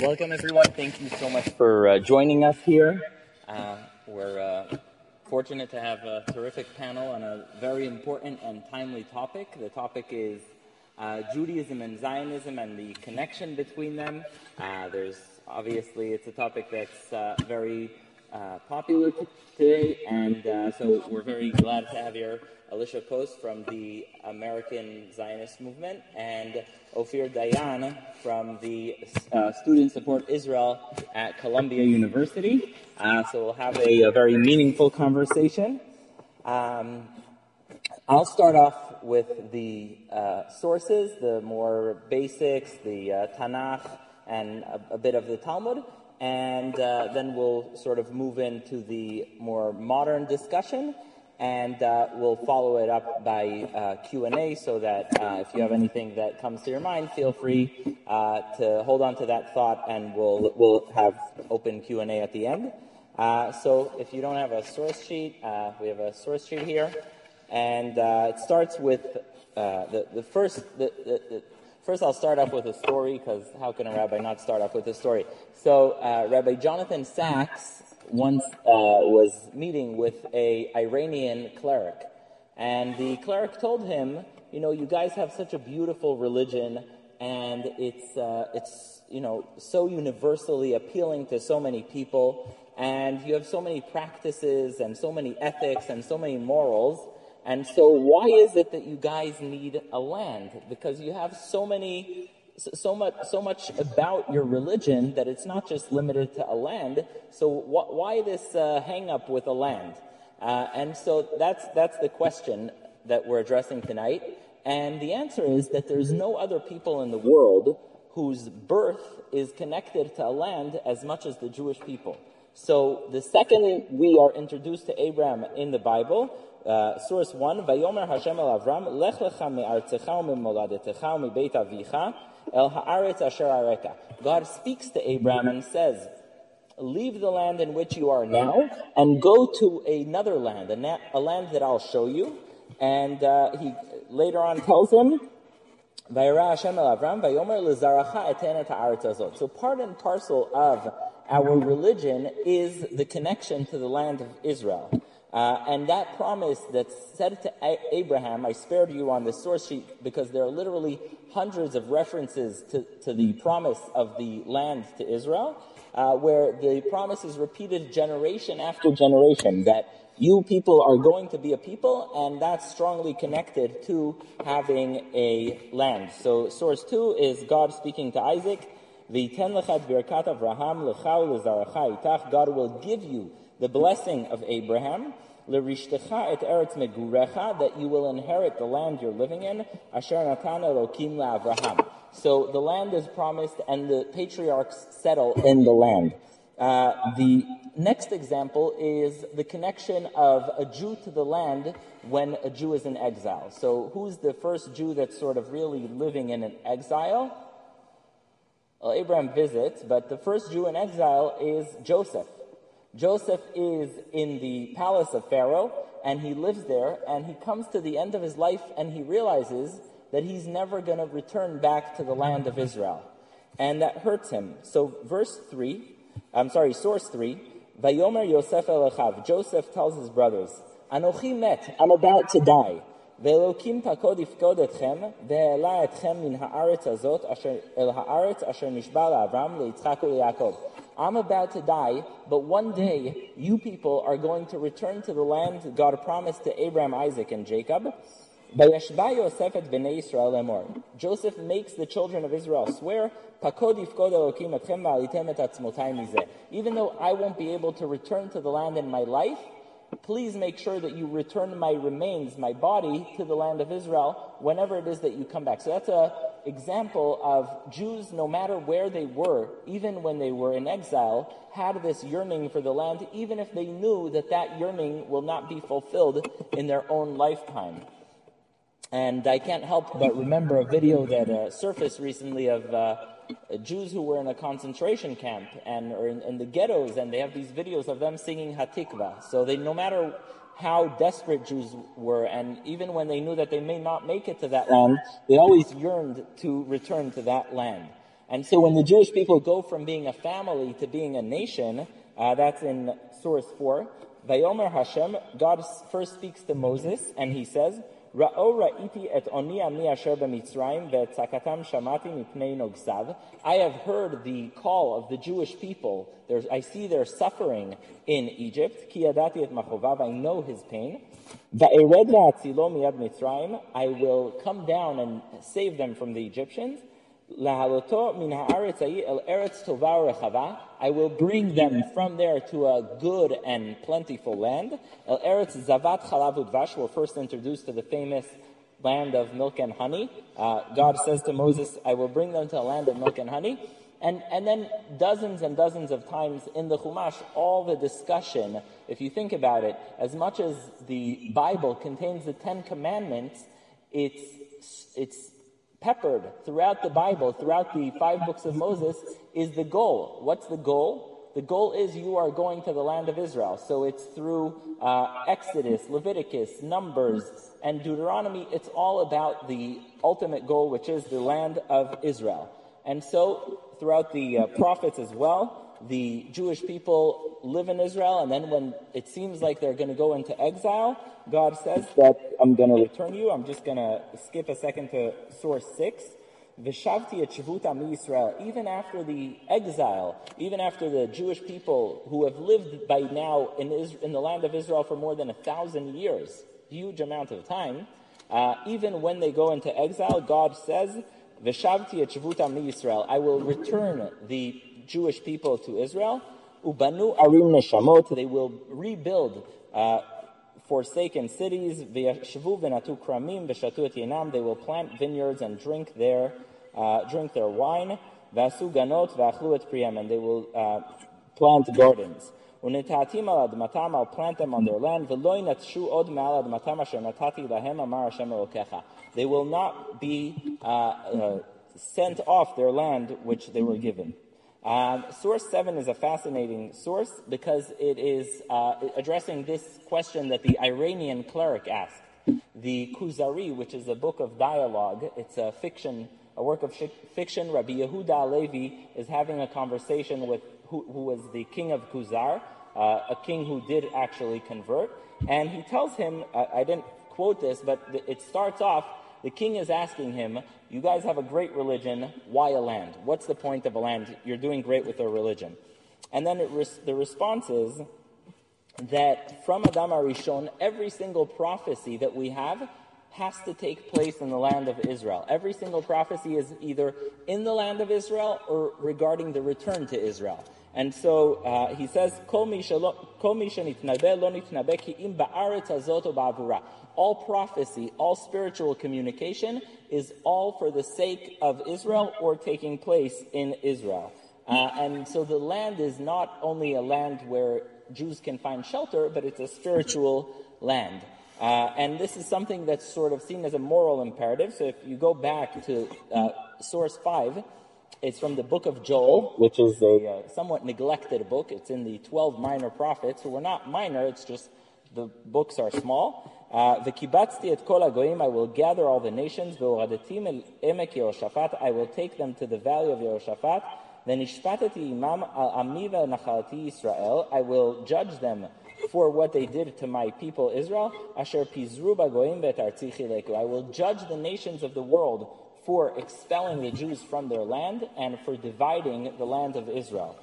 Welcome, everyone. Thank you so much for joining us here. We're fortunate to have a terrific panel on a very important and timely topic. The topic is Judaism and Zionism and the connection between them. It's a topic that's very popular today, and so we're very glad to have here Alicia Post from the American Zionist Movement and Ophir Dayan from the Student Support Israel at Columbia University. So we'll have a very meaningful conversation. I'll start off with the sources, the more basics, the Tanakh, and a bit of the Talmud, and then we'll sort of move into the more modern discussion, and we'll follow it up by Q&A, so that if you have anything that comes to your mind, feel free to hold on to that thought, and we'll have open Q&A at the end. So if you don't have a source sheet, we have a source sheet here, and it starts with First, I'll start off with a story, because how can a rabbi not start off with a story? So, Rabbi Jonathan Sachs once was meeting with an Iranian cleric, and the cleric told him, you guys have such a beautiful religion, and it's so universally appealing to so many people, and you have so mmany practices and so many ethics and so many morals. And so why is it that you guys need a land? Because you have so much about your religion that it's not just limited to a land. So why this hang up with a land? And so that's the question that we're addressing tonight. And the answer is that there's no other people in the world whose birth is connected to a land as much as the Jewish people. So the second we are introduced to Abraham in the Bible, source 1, Vayomer Hashem el Avram, Lech lecha me'artzecha u'memoladetecha u'mibeit avicha el ha'aretz asher areka. God speaks to Abraham and says, leave the land in which you are now and go to another land, a land that I'll show you. And he later on tells him, Vayera Hashem el Avram, Vayomer lezaracha eten et ha'aretz azot. So part and parcel of our religion is the connection to the land of Israel. And that promise that's said to Abraham, I spared you on the source sheet because there are literally hundreds of references to the promise of the land to Israel, where the promise is repeated generation after generation, that you people are going to be a people, and that's strongly connected to having a land. So source 2 is God speaking to Isaac, V'yiten lecha et birkat Avraham lecha u'lezaracha itach. God will give you the blessing of Abraham, l'rishtecha et eretz megurecha, that you will inherit the land you're living in, asher natan Elokim leAvraham. So the land is promised, and the patriarchs settle in the land. The next example is the connection of a Jew to the land when a Jew is in exile. So who's the first Jew that's sort of really living in an exile? Well, Abraham visits, but the first Jew in exile is Joseph. Joseph is in the palace of Pharaoh, and he lives there, and he comes to the end of his life, and he realizes that he's never going to return back to the land of Israel. And that hurts him. So source 3, Vayomer Yosef el Achav, Joseph tells his brothers, Anochi met, I'm about to die. Ve'elokim pakod ifkod etchem, ve'ela etchem min ha'aretz azot, el ha'aretz asher nishba la'Avram, le'Yitzchak u'le'Yaakov. I'm about to die, but one day you people are going to return to the land God promised to Abraham, Isaac, and Jacob. Vayashba Yosef et bnei Yisrael lemor. Joseph makes the children of Israel swear, pakod ifkod elokim etchem va'alitem et atzmotai mizeh. Even though I won't be able to return to the land in my life, please make sure that you return my remains, my body, to the land of Israel whenever it is that you come back. So that's an example of Jews, no matter where they were, even when they were in exile, had this yearning for the land, even if they knew that that yearning will not be fulfilled in their own lifetime. And I can't help but remember a video that surfaced recently of Jews who were in a concentration camp or in the ghettos, and they have these videos of them singing Hatikva. So no matter how desperate Jews were, and even when they knew that they may not make it to that land, they always yearned to return to that land. And so when the Jewish people go from being a family to being a nation, that's in source 4, Vayomer Hashem, God first speaks to Moses, and he says, Ra'o ra'iti et oni ami asher b'Mitzrayim ve'et tzakatam shamati mipnei nogsav. I have heard the call of the Jewish people. I see their suffering in Egypt. Ki yadati et machovav. I know his pain. Va'ered la'atzilo miyad Mitzrayim. I will come down and save them from the Egyptians. Lahaloto min ha'aretz el eretz tova rechava. I will bring them from there to a good and plentiful land. El eretz zavat chalav udvash. We're first introduced to the famous land of milk and honey. God says to Moses, I will bring them to a land of milk and honey. And then dozens and dozens of times in the Chumash, all the discussion, if you think about it, as much as the Bible contains the 10 Commandments, it's peppered throughout the Bible, throughout the 5 books of Moses, is the goal. What's the goal? The goal is you are going to the land of Israel. So it's through Exodus, Leviticus, Numbers, and Deuteronomy. It's all about the ultimate goal, which is the land of Israel. And so throughout the prophets as well, the Jewish people live in Israel, and then when it seems like they're going to go into exile, God says that I'm going to return you. I'm just going to skip a second to source 6. V'shavti et shvut ami Yisrael. Even after the exile, even after the Jewish people who have lived by now in the land of Israel for more than 1,000 years, huge amount of time, even when they go into exile, God says, V'shavti et shvut ami Yisrael. I will return the Jewish people to Israel. Ubanu arim neshamot. They will rebuild forsaken cities. V'yashvu v'natu kramim v'shatu et yinam. They will plant vineyards and drink their wine. V'asu ganot v'achlu et priyam. And they will plant gardens. Unetatim al admatam. I'll plant them on their land. V'lo yinatshu od ma'al admatam asher natati lahem amar Hashem Elokecha. They will not be sent off their land which they were given. Source 7 is a fascinating source because it is addressing this question that the Iranian cleric asked. The Kuzari, which is a book of dialogue, it's a work of fiction. Rabbi Yehuda Alevi is having a conversation with who was the king of Kuzar, a king who did actually convert. And he tells him, I didn't quote this, but it starts off, the king is asking him, you guys have a great religion, why a land? What's the point of a land? You're doing great with a religion. And then the response is that from Adam HaRishon, every single prophecy that we have has to take place in the land of Israel. Every single prophecy is either in the land of Israel or regarding the return to Israel. And so he says, Kol mi shenitnabe lo nitnabe ki im ba'aretz hazot o ba'avura. All prophecy, all spiritual communication is all for the sake of Israel or taking place in Israel. And so the land is not only a land where Jews can find shelter, but it's a spiritual land. And this is something that's sort of seen as a moral imperative. So if you go back to source 5, it's from the book of Joel, which is a somewhat neglected book. It's in the 12 minor prophets. So we're not minor, it's just the books are small. V'kibatzti et kol hagoyim, I will gather all the nations. V'oradetim el emek Yehoshaphat, I will take them to the valley of Yehoshaphat. V'nishpateti imam al ami ve'nachalti Yisrael, I will judge them for what they did to my people Israel. Asher pizru b'goyim v'etartzi chileku, I will judge the nations of the world for expelling the Jews from their land and for dividing the land of Israel.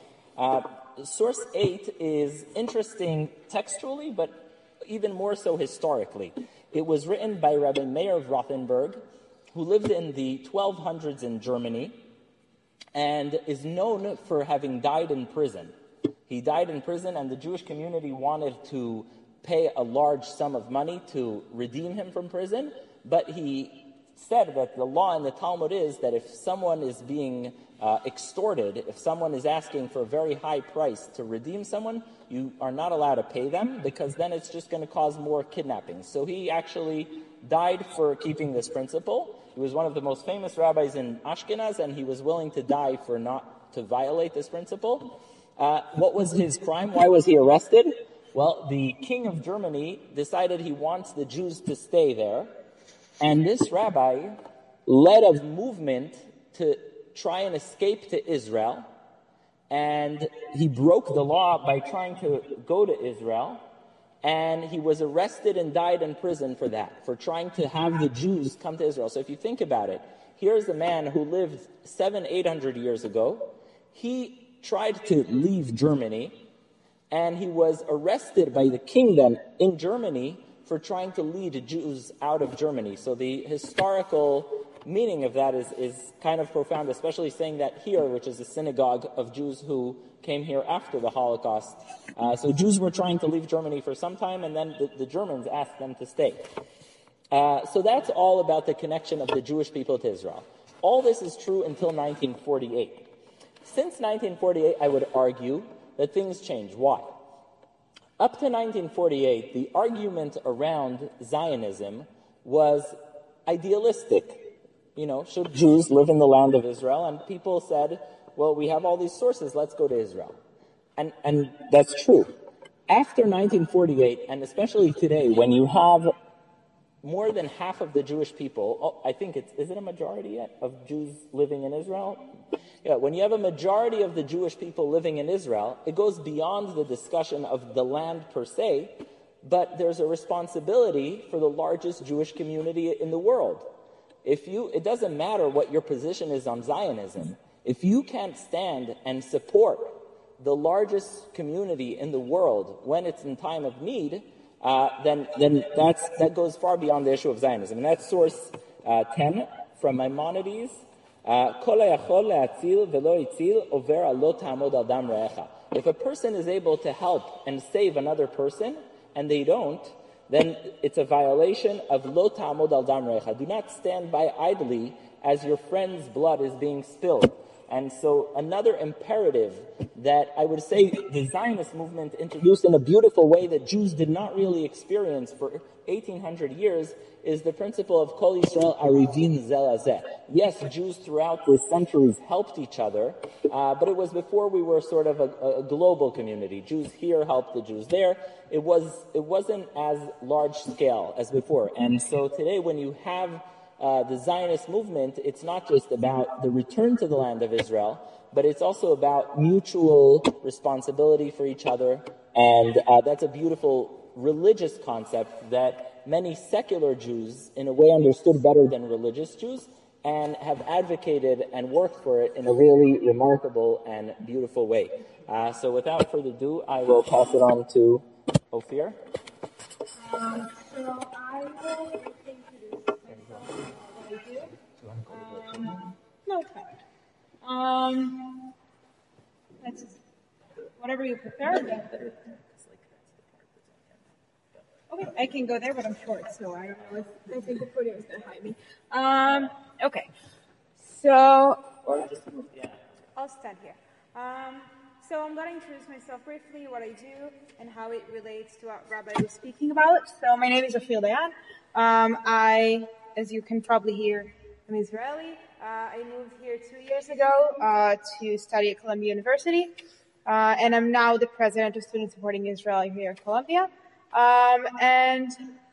Source 8 is interesting textually, but even more so historically. It was written by Rabbi Meir of Rothenburg, who lived in the 1200s in Germany and is known for having died in prison. He died in prison, and the Jewish community wanted to pay a large sum of money to redeem him from prison, but he said that the law in the Talmud is that if someone is being extorted, if someone is asking for a very high price to redeem someone, you are not allowed to pay them, because then it's just going to cause more kidnappings. So he actually died for keeping this principle. He was one of the most famous rabbis in Ashkenaz, and he was willing to die for not to violate this principle. What was his crime? Why was he arrested? Well, the king of Germany decided he wants the Jews to stay there. And this rabbi led a movement to try and escape to Israel, and he broke the law by trying to go to Israel, and he was arrested and died in prison for that, for trying to have the Jews come to Israel. So if you think about it, here's a man who lived 700-800 years ago. He tried to leave Germany, and he was arrested by the king then in Germany for trying to lead Jews out of Germany. So the historical meaning of that is kind of profound, especially saying that here, which is a synagogue of Jews who came here after the Holocaust. So Jews were trying to leave Germany for some time, and then the Germans asked them to stay. So that's all about the connection of the Jewish people to Israel. All this is true until 1948. Since 1948, I would argue that things change. Why? Up to 1948, the argument around Zionism was idealistic. Should Jews live in the land of Israel? And people said, well, we have all these sources, let's go to Israel. And that's true. After 1948, and especially today, when you have more than half of the Jewish people, I think is it a majority yet of Jews living in Israel? Yeah, when you have a majority of the Jewish people living in Israel, it goes beyond the discussion of the land per se, but there's a responsibility for the largest Jewish community in the world. It doesn't matter what your position is on Zionism. If you can't stand and support the largest community in the world when it's in time of need, then that goes far beyond the issue of Zionism. And that's source 10 from Maimonides. If a person is able to help and save another person, and they don't, then it's a violation of lo ta'amod al dam recha. Do not stand by idly as your friend's blood is being spilled. And so another imperative that I would say the Zionist movement introduced in a beautiful way that Jews did not really experience for 1800 years is the principle of Kol Yisrael Arivin Zel Hazeh. Yes, Jews throughout the centuries helped each other, but it was before we were sort of a global community. Jews here helped the Jews there. It wasn't as large scale as before. And so today when you have the Zionist movement, it's not just about the return to the land of Israel, but it's also about mutual responsibility for each other. And that's a beautiful religious concept that many secular Jews, in a way, understood better than religious Jews, and have advocated and worked for it in a really remarkable and beautiful way. So without further ado, I will pass it on to Ophir. So I will introduce myself, what I do. No, it's fine. That's whatever you prefer. Okay, I can go there, but I'm short, so I don't know if I think the podium is going to hide me. Okay, so I'll stand here. So I'm going to introduce myself briefly, what I do, and how it relates to what Rabbi was speaking about. So my name is Ophir Dayan. I, as you can probably hear, am Israeli. I moved here 2 years ago to study at Columbia University, and I'm now the president of Students Supporting Israel here at Columbia. And,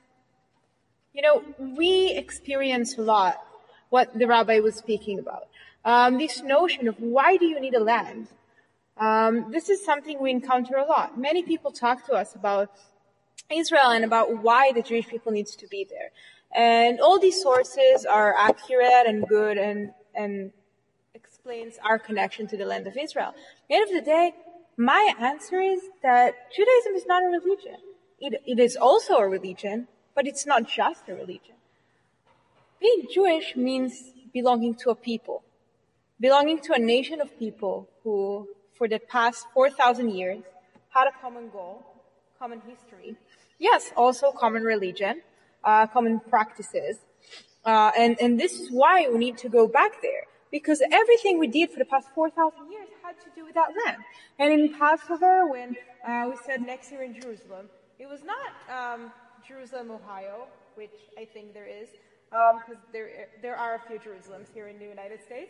we experience a lot what the rabbi was speaking about. This notion of why do you need a land? This is something we encounter a lot. Many people talk to us about Israel and about why the Jewish people needs to be there. And all these sources are accurate and good and explains our connection to the land of Israel. At the end of the day, my answer is that Judaism is not a religion. It is also a religion, but it's not just a religion. Being Jewish means belonging to a people, belonging to a nation of people who, for the past 4,000 years, had a common goal, common history, yes, also common religion, common practices, and this is why we need to go back there, because everything we did for the past 4,000 years had to do with that land. And in Passover, when we said next year in Jerusalem, it was not Jerusalem, Ohio, which I think there is, because there are a few Jerusalems here in the United States.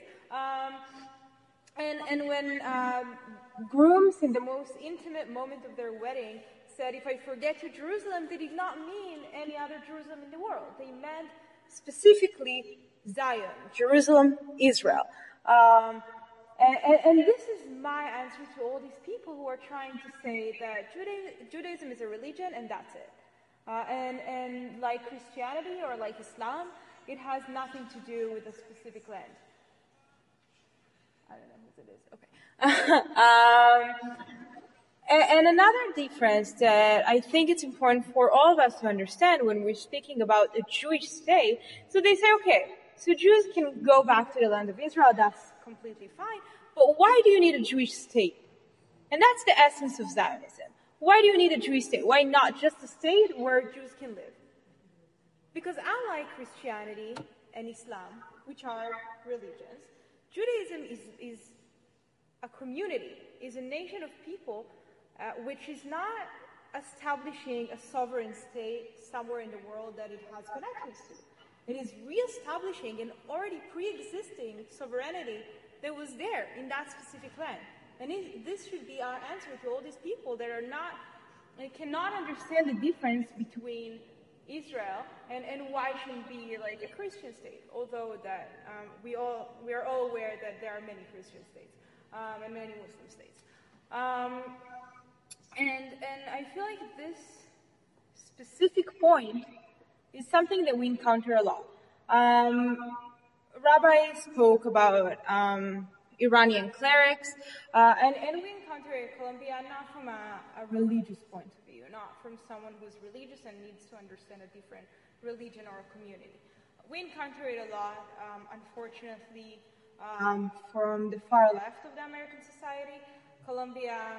And when grooms in the most intimate moment of their wedding said, if I forget to Jerusalem, they did not mean any other Jerusalem in the world. They meant specifically Zion, Jerusalem, Israel. And this is my answer to all these people who are trying to say that Judaism is a religion and that's it. And like Christianity or like Islam, it has nothing to do with a specific land. I don't know whose it is. Okay. And another difference that I think it's important for all of us to understand when we're speaking about a Jewish state, so they say, okay, so Jews can go back to the land of Israel, that's completely fine, but why do you need a Jewish state? And that's the essence of Zionism. Why do you need a Jewish state? Why not just a state where Jews can live? Because unlike Christianity and Islam, which are religions, Judaism is a community, is a nation of people which is not establishing a sovereign state somewhere in the world that it has connections to. It is re-establishing an already pre-existing sovereignty that was there in that specific land. And this should be our answer to all these people that cannot understand the difference between Israel and why it shouldn't be like a Christian state. Although that we are all aware that there are many Christian states and many Muslim states. And I feel like this specific point is something that we encounter a lot. Rabbi spoke about Iranian clerics, and we encounter Colombia not from a religious point of view, not from someone who's religious and needs to understand a different religion or community. We encounter it a lot, unfortunately, from the far left of the American society. Colombia,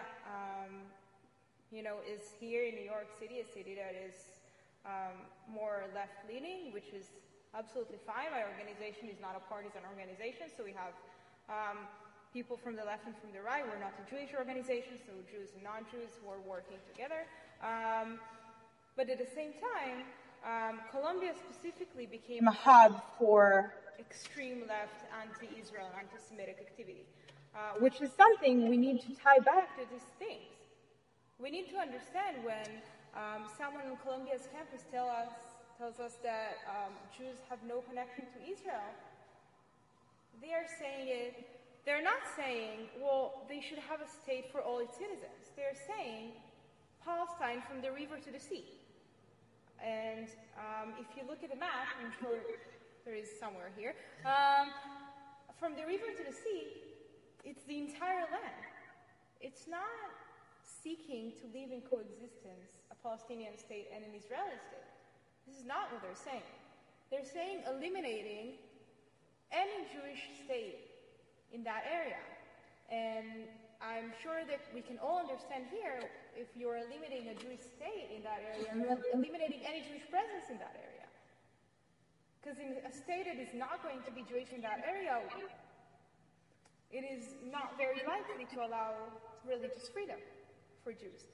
is here in New York City, a city that is more left-leaning, which is absolutely fine. My organization is not a partisan organization, so we have people from the left and from the right. We're not a Jewish organization, so Jews and non-Jews who are working together. But at the same time, Colombia specifically became a hub for extreme left anti-Israel, anti-Semitic activity, which is something we need to tie back to these things. We need to understand when someone in Colombia's campus tells us that Jews have no connection to Israel. They're not saying, well, they should have a state for all its citizens. They're saying Palestine from the river to the sea. And if you look at the map, I'm sure there is somewhere here, from the river to the sea, it's the entire land. It's not seeking to live in coexistence, a Palestinian state and an Israeli state. This is not what they're saying. They're saying eliminating any Jewish state in that area. And I'm sure that we can all understand here, if you're eliminating a Jewish state in that area, you're eliminating any Jewish presence in that area. Because in a state that is not going to be Jewish in that area, it is not very likely to allow religious freedom for Jews.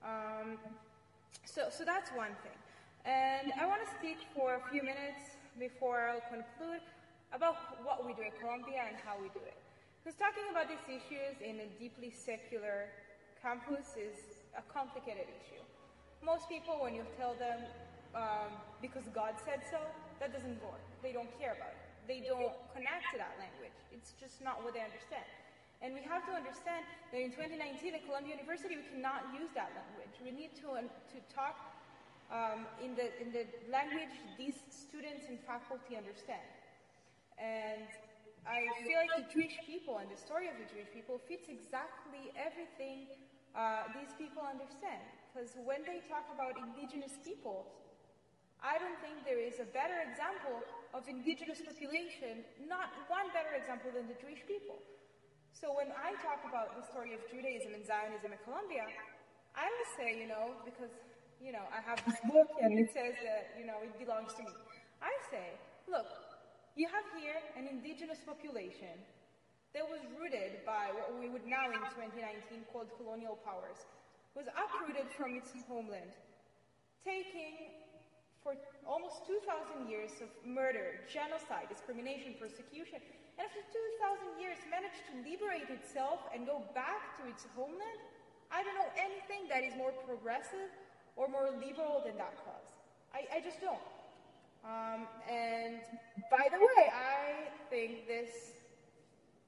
So that's one thing. And I want to speak for a few minutes before I'll conclude about what we do at Columbia and how we do it. Because talking about these issues in a deeply secular campus is a complicated issue. Most people, when you tell them because God said so, that doesn't work. They don't care about it. They don't connect to that language. It's just not what they understand. And we have to understand that in 2019 at Columbia University, we cannot use that language. We need to talk in the language these students and faculty understand. And I feel like the Jewish people and the story of the Jewish people fits exactly everything these people understand. Because when they talk about indigenous peoples, I don't think there is a better example of indigenous population, not one better example than the Jewish people. So when I talk about the story of Judaism and Zionism at Columbia, I will say, because, I have this book and it says that, it belongs to me. I say, look, you have here an indigenous population that was rooted by what we would now in 2019 call colonial powers, was uprooted from its homeland, taking for almost 2,000 years of murder, genocide, discrimination, persecution, and after 2,000 years managed to liberate itself and go back to its homeland. I don't know anything that is more progressive or more liberal than that cause. I just don't. And by the way, I think this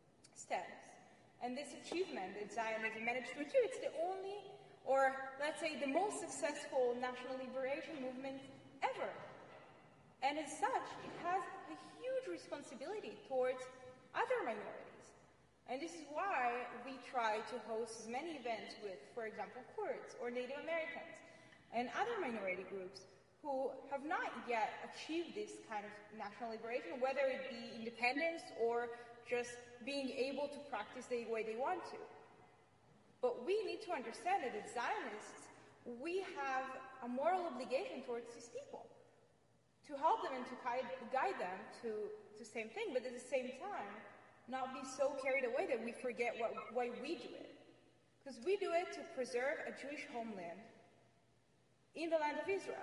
stems. And this achievement that Zionism managed to achieve, it's the only, or let's say the most successful national liberation movement ever. And as such, it has a huge responsibility towards other minorities. And this is why we try to host as many events with, for example, Kurds or Native Americans and other minority groups who have not yet achieved this kind of national liberation, whether it be independence or just being able to practice the way they want to. But we need to understand that as Zionists, we have a moral obligation towards these people to help them and to guide them to the same thing, but at the same time, not be so carried away that we forget why we do it. Because we do it to preserve a Jewish homeland in the land of Israel.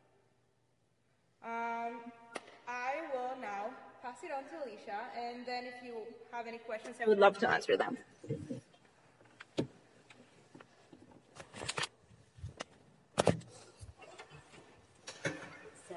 I will now pass it on to Alicia, and then if you have any questions, I would love to answer them. So,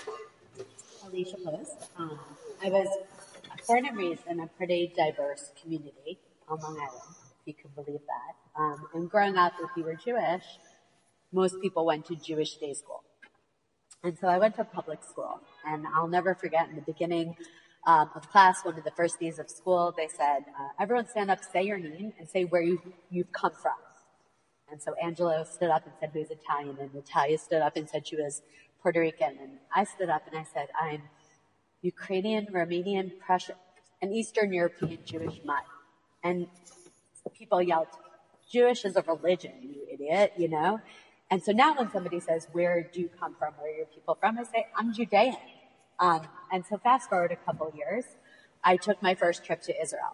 Alicia Post. I was born and raised in a pretty diverse community on Long Island, if you could believe that. And growing up, if you were Jewish, most people went to Jewish day school. And so I went to public school, and I'll never forget in the beginning of class, one of the first days of school, they said, everyone stand up, say your name, and say where you've come from. And so Angela stood up and said, who's Italian? And Natalia stood up and said she was Puerto Rican. And I stood up and I said, I'm Ukrainian, Romanian, Prussian, and Eastern European Jewish mutt. And people yelled, Jewish is a religion, you idiot, you know? And so now when somebody says, where do you come from? Where are your people from? I say, I'm Judean. And so fast forward a couple years, I took my first trip to Israel.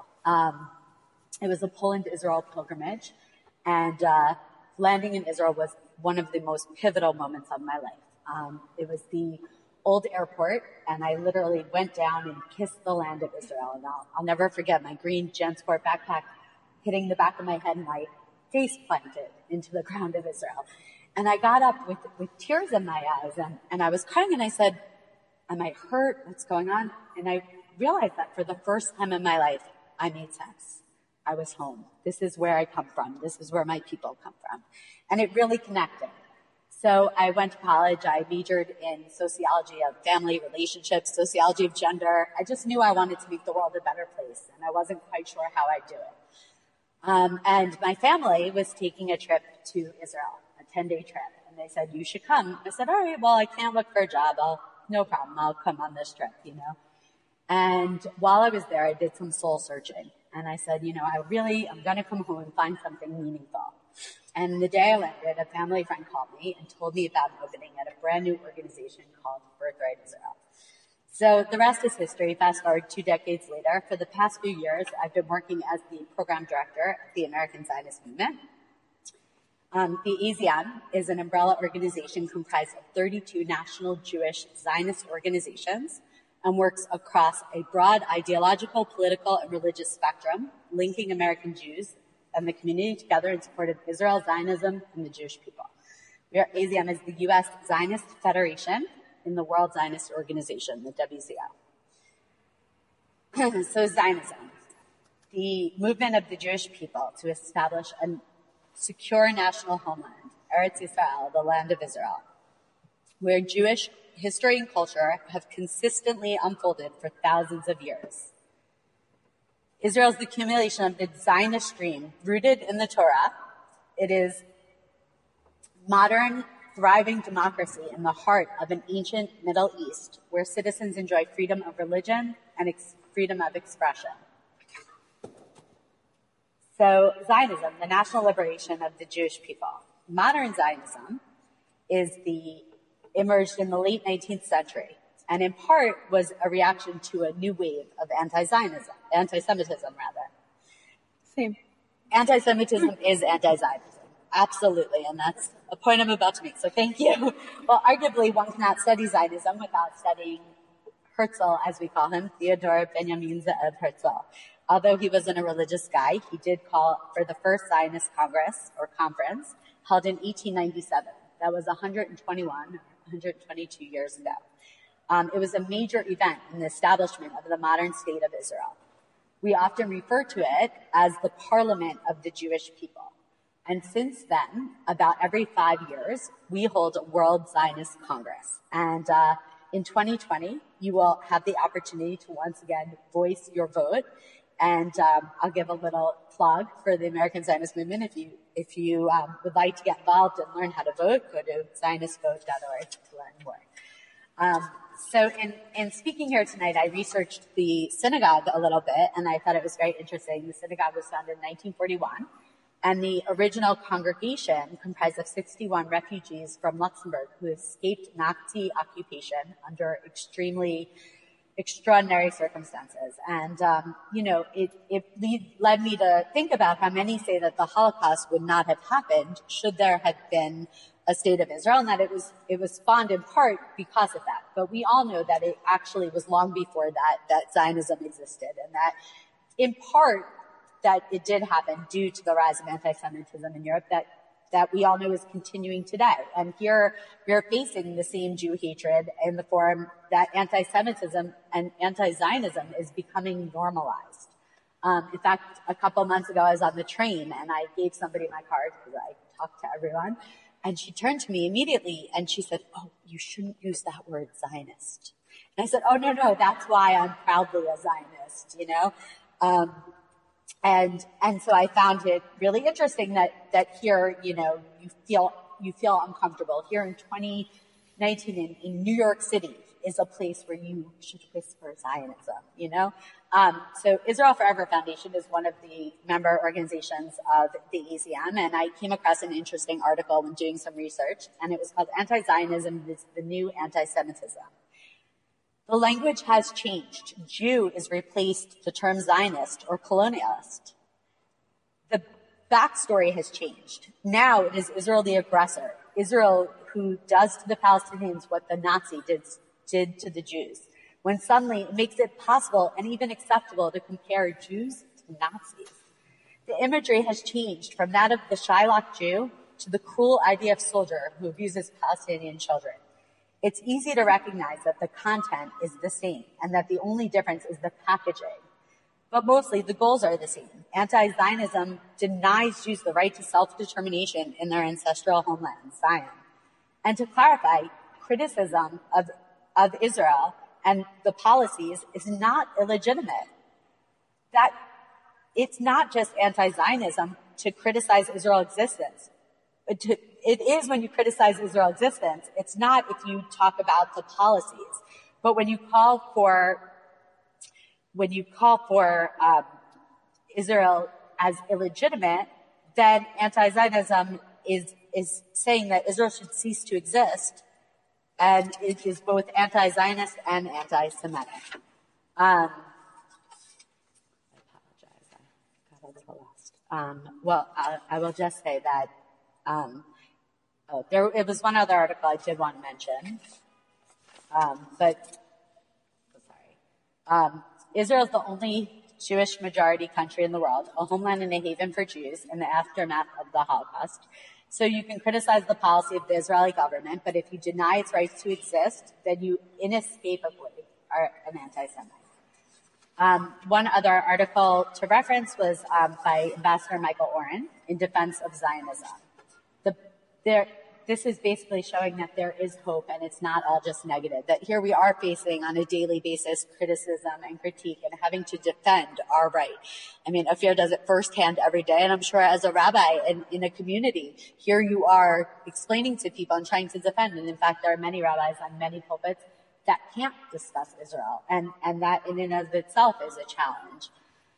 It was a Poland-Israel pilgrimage. And landing in Israel was one of the most pivotal moments of my life. It was the old airport, and I literally went down and kissed the land of Israel. And I'll never forget my green JanSport backpack hitting the back of my head, and I face planted into the ground of Israel. And I got up with tears in my eyes, and I was crying, and I said, am I hurt? What's going on? And I realized that for the first time in my life, I made sense. I was home. This is where I come from. This is where my people come from. And it really connected. So I went to college. I majored in sociology of family relationships, sociology of gender. I just knew I wanted to make the world a better place, and I wasn't quite sure how I'd do it. And my family was taking a trip to Israel, a 10-day trip. And they said, you should come. I said, all right, well, I can't look for a job. No problem. I'll come on this trip, you know. And while I was there, I did some soul searching. And I said, I'm going to come home and find something meaningful. And the day I landed, a family friend called me and told me about an opening at a brand new organization called Birthright Israel. So the rest is history. Fast forward 2 decades later. For the past few years, I've been working as the program director of the American Zionist Movement. The AZM is an umbrella organization comprised of 32 national Jewish Zionist organizations and works across a broad ideological, political, and religious spectrum, linking American Jews and the community together in support of Israel, Zionism, and the Jewish people. AZM is the U.S. Zionist Federation in the World Zionist Organization, the WZO. So Zionism, the movement of the Jewish people to establish a secure national homeland, Eretz Yisrael, the land of Israel, where Jewish history and culture have consistently unfolded for thousands of years. Israel is the accumulation of the Zionist dream rooted in the Torah. It is modern, thriving democracy in the heart of an ancient Middle East where citizens enjoy freedom of religion and freedom of expression. So Zionism, the national liberation of the Jewish people. Modern Zionism emerged in the late 19th century, and in part was a reaction to a new wave of anti-Semitism. Same. Anti-Semitism is anti-Zionism. Absolutely, and that's a point I'm about to make, so thank you. Well, arguably, one cannot study Zionism without studying Herzl, as we call him, Theodor Benjamin Ze'ev Herzl. Although he wasn't a religious guy, he did call for the first Zionist Congress, or conference, held in 1897. That was 122 years ago. It was a major event in the establishment of the modern state of Israel. We often refer to it as the Parliament of the Jewish people. And since then, about every 5 years, we hold a World Zionist Congress. And in 2020, you will have the opportunity to once again voice your vote. And I'll give a little plug for the American Zionist Movement. If you would like to get involved and learn how to vote, go to zionistvote.org to learn more. So in speaking here tonight, I researched the synagogue a little bit, and I thought it was very interesting. The synagogue was founded in 1941, and the original congregation comprised of 61 refugees from Luxembourg who escaped Nazi occupation under extraordinary circumstances. And, it led me to think about how many say that the Holocaust would not have happened should there have been a state of Israel, and that it was spawned in part because of that. But we all know that it actually was long before that Zionism existed, and that in part that it did happen due to the rise of anti-Semitism in Europe that we all know is continuing today. And here we're facing the same Jew hatred in the form that anti-Semitism and anti-Zionism is becoming normalized. In fact, a couple months ago, I was on the train and I gave somebody my card because I talk to everyone. And she turned to me immediately and she said, "Oh, you shouldn't use that word Zionist." And I said, "Oh, no, that's why I'm proudly a Zionist, you know?" And so I found it really interesting that here, you feel uncomfortable. Here in 2019 in New York City is a place where you should whisper Zionism, So Israel Forever Foundation is one of the member organizations of the AZM, and I came across an interesting article when doing some research, and it was called Anti-Zionism is the New Anti-Semitism. The language has changed. Jew is replaced the term Zionist or colonialist. The backstory has changed. Now it is Israel the aggressor, Israel who does to the Palestinians what the Nazi did to the Jews, when suddenly it makes it possible and even acceptable to compare Jews to Nazis. The imagery has changed from that of the Shylock Jew to the cruel IDF soldier who abuses Palestinian children. It's easy to recognize that the content is the same and that the only difference is the packaging. But mostly the goals are the same. Anti-Zionism denies Jews the right to self-determination in their ancestral homeland, Zion. And to clarify, criticism of Israel and the policies is not illegitimate. That it's not just anti-Zionism to criticize Israel's existence. It is when you criticize Israel's existence. It's not if you talk about the policies. But when you call for Israel as illegitimate, then anti-Zionism is saying that Israel should cease to exist, and it is both anti-Zionist and anti-Semitic. I apologize, I got a little lost. I will just say that it was one other article I did want to mention, Israel is the only Jewish majority country in the world, a homeland and a haven for Jews in the aftermath of the Holocaust. So you can criticize the policy of the Israeli government, but if you deny its right to exist, then you inescapably are an anti-Semite. One other article to reference was by Ambassador Michael Oren in defense of Zionism. This is basically showing that there is hope and it's not all just negative, that here we are facing on a daily basis criticism and critique and having to defend our right. I mean, Ophir does it firsthand every day, and I'm sure as a rabbi in a community, here you are explaining to people and trying to defend, and in fact there are many rabbis on many pulpits that can't discuss Israel, and that in and of itself is a challenge.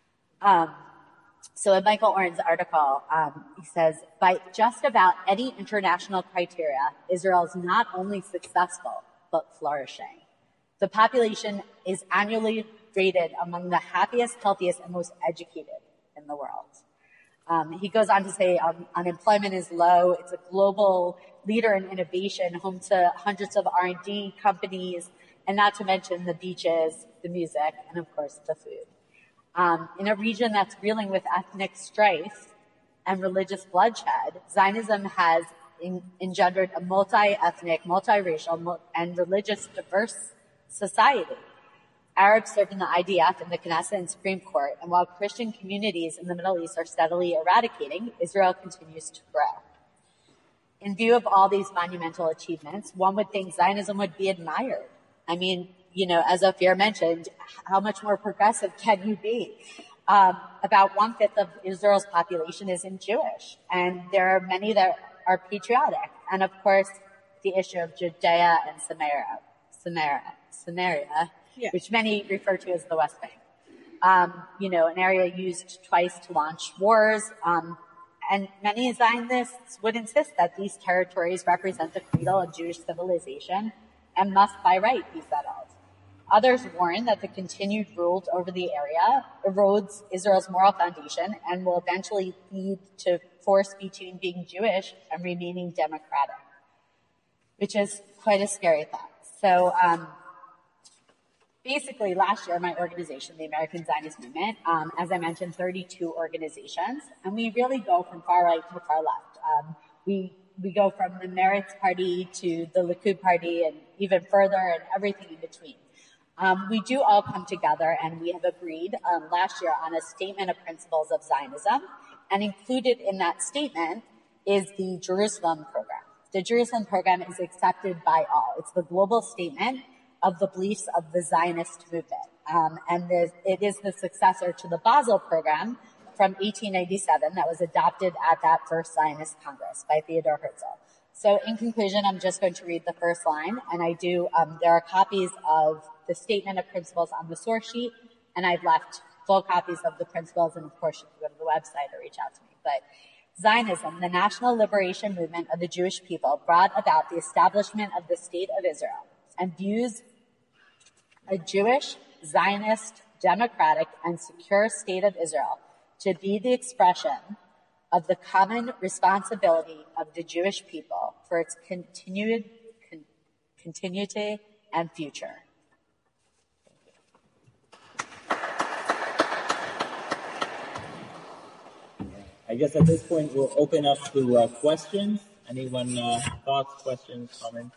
So in Michael Oren's article, he says, by just about any international criteria, Israel is not only successful, but flourishing. The population is annually rated among the happiest, healthiest, and most educated in the world. He goes on to say unemployment is low. It's a global leader in innovation, home to hundreds of R&D companies, and not to mention the beaches, the music, and of course the food. In a region that's reeling with ethnic strife and religious bloodshed, Zionism has engendered a multi-ethnic, multiracial, and religious diverse society. Arabs serve in the IDF and the Knesset and Supreme Court, and while Christian communities in the Middle East are steadily eradicating, Israel continues to grow. In view of all these monumental achievements, one would think Zionism would be admired. I mean, as Ophir mentioned, how much more progressive can you be? About 1/5 of Israel's population isn't Jewish, and there are many that are patriotic. And of course, the issue of Judea and Samaria, yeah, which many refer to as the West Bank. An area used twice to launch wars, and many Zionists would insist that these territories represent the cradle of Jewish civilization and must by right be settled. Others warn that the continued rule over the area erodes Israel's moral foundation and will eventually lead to force between being Jewish and remaining democratic, which is quite a scary thought. So, basically, last year, my organization, the American Zionist Movement, as I mentioned, 32 organizations, and we really go from far right to far left. We go from the Meretz Party to the Likud Party and even further and everything in between. We do all come together, and we have agreed last year on a statement of principles of Zionism, and included in that statement is the Jerusalem program. The Jerusalem program is accepted by all. It's the global statement of the beliefs of the Zionist movement. It is the successor to the Basel program from 1897 that was adopted at that first Zionist Congress by Theodor Herzl. So in conclusion, I'm just going to read the first line, and there are copies of the statement of principles on the source sheet, and I've left full copies of the principles, and of course you can go to the website or reach out to me. But Zionism, the national liberation movement of the Jewish people, brought about the establishment of the State of Israel and views a Jewish, Zionist, democratic, and secure State of Israel to be the expression of the common responsibility of the Jewish people for its continuity and future. I guess at this point we'll open up to questions. Anyone, thoughts, questions, comments?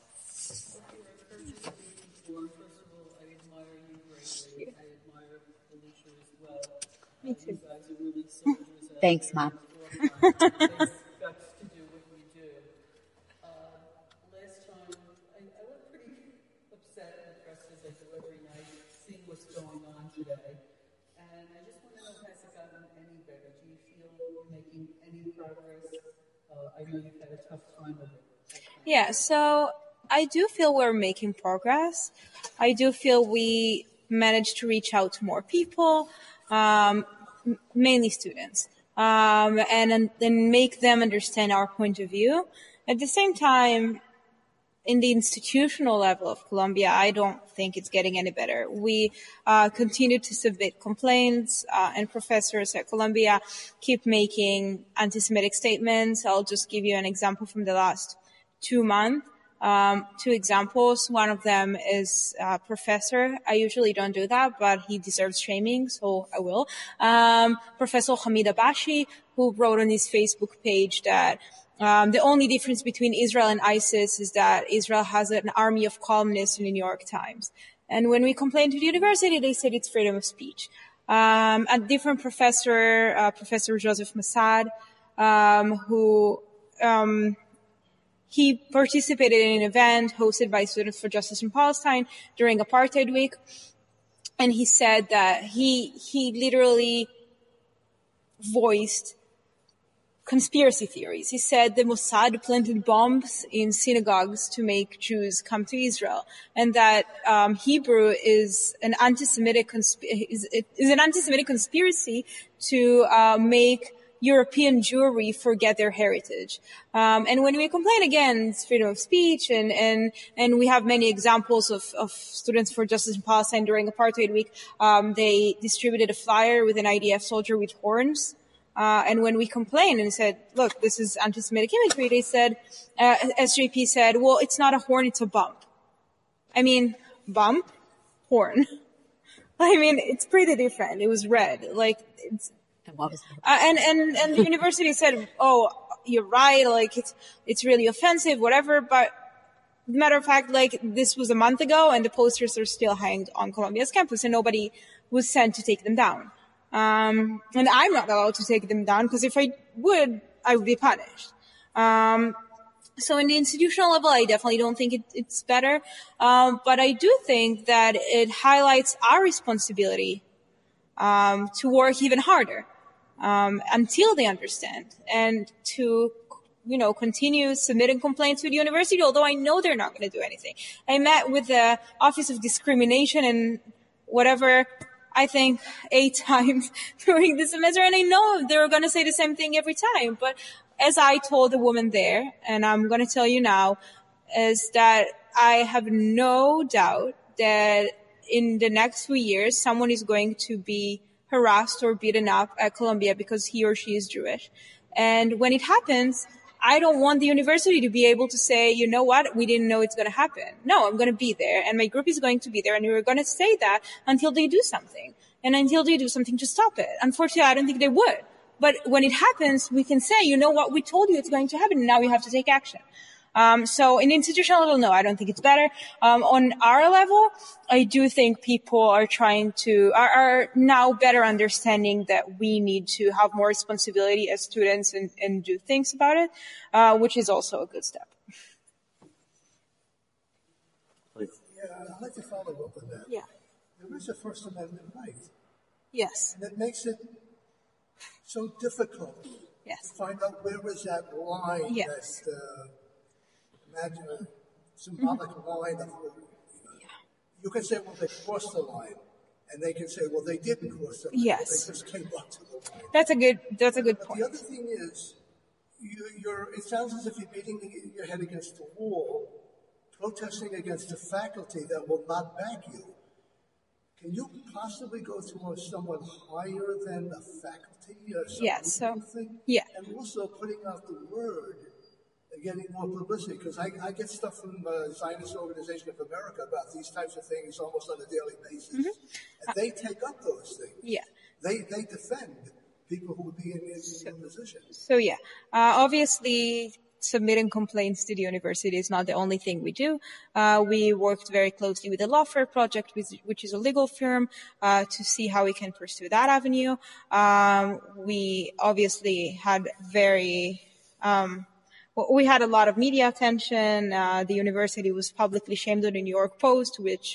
Me too. Thanks, Mom. Last time, I went pretty upset and depressed as I do every night, seeing what's going on today. And I just want to know, has it gotten any better? Do you feel you're making any progress? I know you've had a tough time with it. Yeah, so I do feel we're making progress. I do feel we managed to reach out to more people, mainly students. And then make them understand our point of view. At the same time, in the institutional level of Columbia, I don't think it's getting any better. We continue to submit complaints, and professors at Columbia keep making anti-Semitic statements. I'll just give you an example from the last 2 months. 2 examples. One of them is a professor. I usually don't do that, but he deserves shaming, so I will. Professor Hamid Abashi, who wrote on his Facebook page that the only difference between Israel and ISIS is that Israel has an army of columnists in the New York Times. And when we complained to the university, they said it's freedom of speech. A different professor, Professor Joseph Massad, who he participated in an event hosted by Students for Justice in Palestine during Apartheid Week. And he said that he literally voiced conspiracy theories. He said the Mossad planted bombs in synagogues to make Jews come to Israel, and that Hebrew is an anti-Semitic conspiracy to make European Jewry forget their heritage. And when we complain against freedom of speech and we have many examples of Students for Justice in Palestine during Apartheid Week, they distributed a flyer with an IDF soldier with horns. And when we complained and said, look, this is anti-Semitic imagery, they said, SJP said, well, it's not a horn, it's a bump. I mean, bump, horn. I mean, it's pretty different. It was red. Like, it's, and the university said, oh, you're right, like it's really offensive, whatever, but matter of fact, like this was a month ago and the posters are still hanging on Columbia's campus and nobody was sent to take them down. And I'm not allowed to take them down because if I would be punished. So in the institutional level, I definitely don't think it's better. But I do think that it highlights our responsibility, to work even harder, until they understand and to, continue submitting complaints to the university, although I know they're not going to do anything. I met with the Office of Discrimination and whatever, I think 8 times during the semester, and I know they're going to say the same thing every time. But as I told the woman there, and I'm going to tell you now, is that I have no doubt that in the next few years, someone is going to be harassed or beaten up at Columbia because he or she is Jewish. And when it happens, I don't want the university to be able to say, you know what, we didn't know it's going to happen. No, I'm going to be there and my group is going to be there and we're going to say that until they do something and until they do something to stop it. Unfortunately, I don't think they would. But when it happens, we can say, you know what, we told you it's going to happen and now you have to take action. So in the institutional level, no, I don't think it's better. On our level, I do think people are are now better understanding that we need to have more responsibility as students and do things about it, which is also a good step. Yeah, I'd like to follow up on that. Yeah. There is a First Amendment right. Yes. And it makes it so difficult Yes. to find out where is that line, Yes. that imagine a symbolic line of, you can say, well, they crossed the line, and they can say, well, they didn't cross the line. Yes. They just came up to the line. That's a good But point. the other thing is, it sounds as if you're beating your head against the wall, protesting against a faculty that will not back you. Can you possibly go to someone higher than a faculty? Yes. So, thing? yeah. And also putting out the word and getting more publicity, because I get stuff from the Zionist Organization of America about these types of things almost on a daily basis. Mm-hmm. And they take up those things. Yeah. They defend people who would be in your position. So yeah, obviously submitting complaints to the university is not the only thing we do. We worked very closely with the Lawfare Project, which is a legal firm, to see how we can pursue that avenue. We obviously had we had a lot of media attention. The university was publicly shamed on the New York Post, which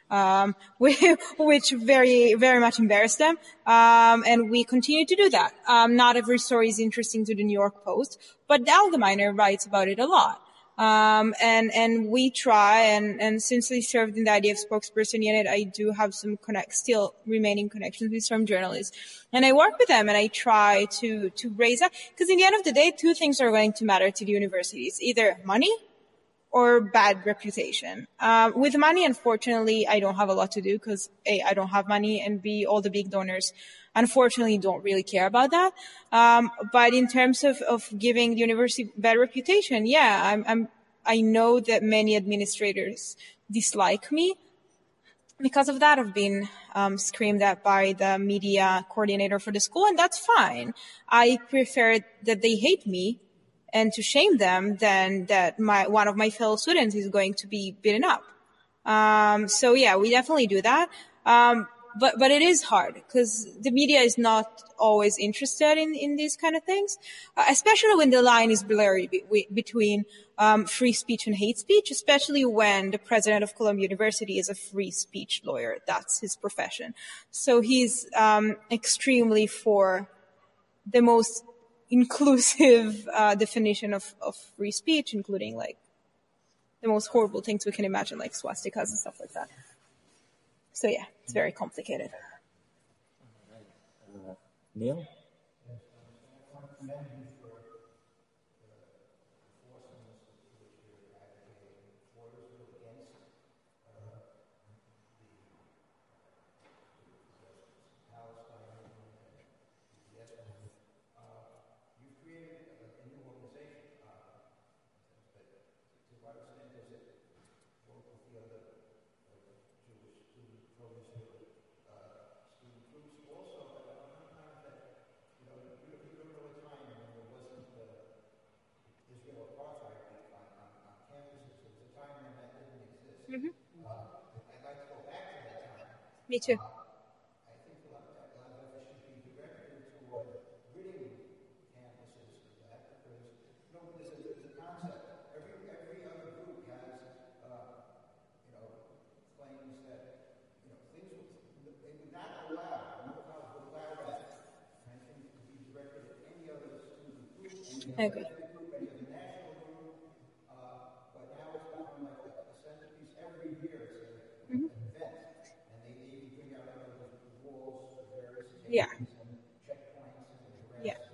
very, very much embarrassed them. And we continue to do that. Not every story is interesting to the New York Post, but the Allgemeiner writes about it a lot. And we try, and since I served in the IDF spokesperson unit, I do have some still remaining connections with some journalists. And I work with them and I try to raise up, because in the end of the day, 2 things are going to matter to the universities: either money or bad reputation. With money, unfortunately, I don't have a lot to do because A, I don't have money, and B, all the big donors, unfortunately, don't really care about that. But in terms of giving the university bad reputation, yeah, I know that many administrators dislike me. Because of that, I've been screamed at by the media coordinator for the school, and that's fine. I prefer that they hate me and to shame them than that one of my fellow students is going to be beaten up. So yeah, we definitely do that. But it is hard because the media is not always interested in these kind of things, especially when the line is blurry between free speech and hate speech, especially when the president of Columbia University is a free speech lawyer. That's his profession. So he's extremely for the most inclusive definition of free speech, including like the most horrible things we can imagine, like swastikas and stuff like that. So yeah, it's very complicated. Neil? Me too. I agree. Mhm. Yeah. Yeah.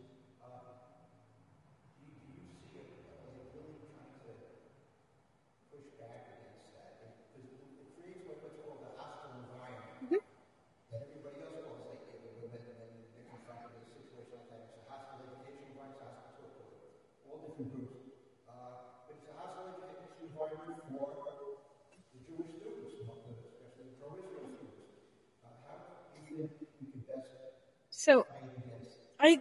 Mhm. So I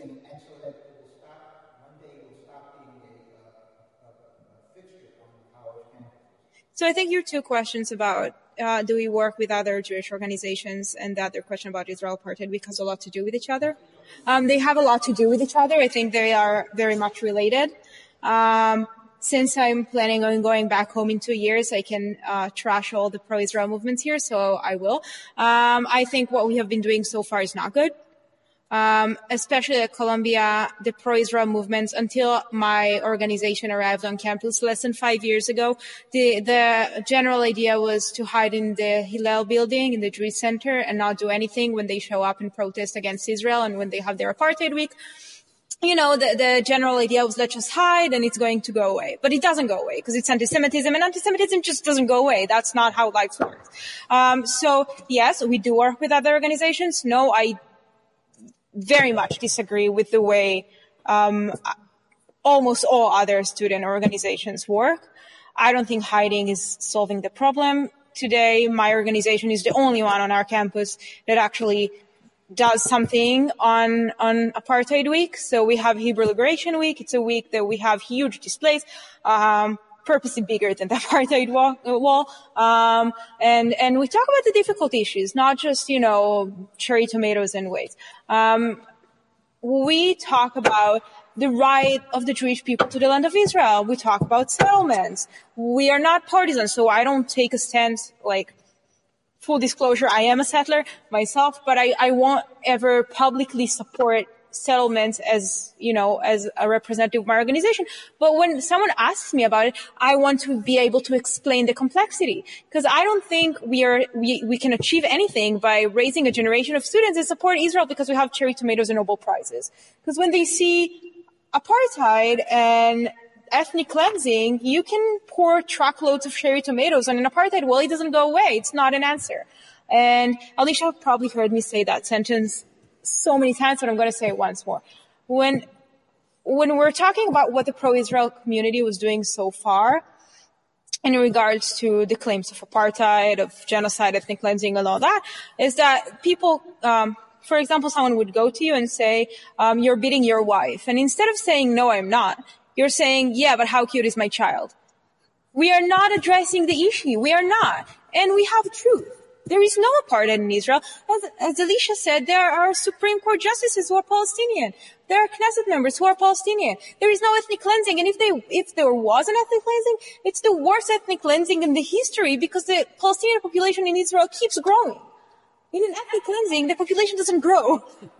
So I think your two questions about do we work with other Jewish organizations and the other question about Israel Apartheid Week has a lot to do with each other. They have a lot to do with each other. I think they are very much related. Since I'm planning on going back home in 2 years, I can trash all the pro-Israel movements here, so I will. I think what we have been doing so far is not good. Especially at Columbia, the pro-Israel movements, until my organization arrived on campus less than 5 years ago, the general idea was to hide in the Hillel building, in the Jewish Center, and not do anything when they show up and protest against Israel and when they have their apartheid week. You know, the general idea was let's just hide and it's going to go away. But it doesn't go away because it's anti-Semitism, and anti-Semitism just doesn't go away. That's not how life works. So yes, we do work with other organizations. No, I very much disagree with the way almost all other student organizations work. I don't think hiding is solving the problem. Today, my organization is the only one on our campus that actually does something on Apartheid Week. So we have Hebrew Liberation Week. It's a week that we have huge displays, purposely bigger than the Apartheid wall. And we talk about the difficult issues, not just, cherry tomatoes and weights. We talk about the right of the Jewish people to the land of Israel. We talk about settlements. We are not partisan, so I don't take a stance full disclosure, I am a settler myself, but I won't ever publicly support settlements as a representative of my organization. But when someone asks me about it, I want to be able to explain the complexity, because I don't think we can achieve anything by raising a generation of students that support Israel because we have cherry tomatoes and Nobel Prizes. Because when they see apartheid and ethnic cleansing, you can pour truckloads of cherry tomatoes on an apartheid wall. It doesn't go away. It's not an answer. And Alicia probably heard me say that sentence so many times, but I'm going to say it once more. When we're talking about what the pro-Israel community was doing so far in regards to the claims of apartheid, of genocide, ethnic cleansing, and all that, is that people, for example, someone would go to you and say, you're beating your wife. And instead of saying, no, I'm not, you're saying, yeah, but how cute is my child? We are not addressing the issue. We are not. And we have truth. There is no apartheid in Israel. As Alicia said, there are Supreme Court justices who are Palestinian. There are Knesset members who are Palestinian. There is no ethnic cleansing. And if there was an ethnic cleansing, it's the worst ethnic cleansing in the history, because the Palestinian population in Israel keeps growing. In an ethnic cleansing, the population doesn't grow.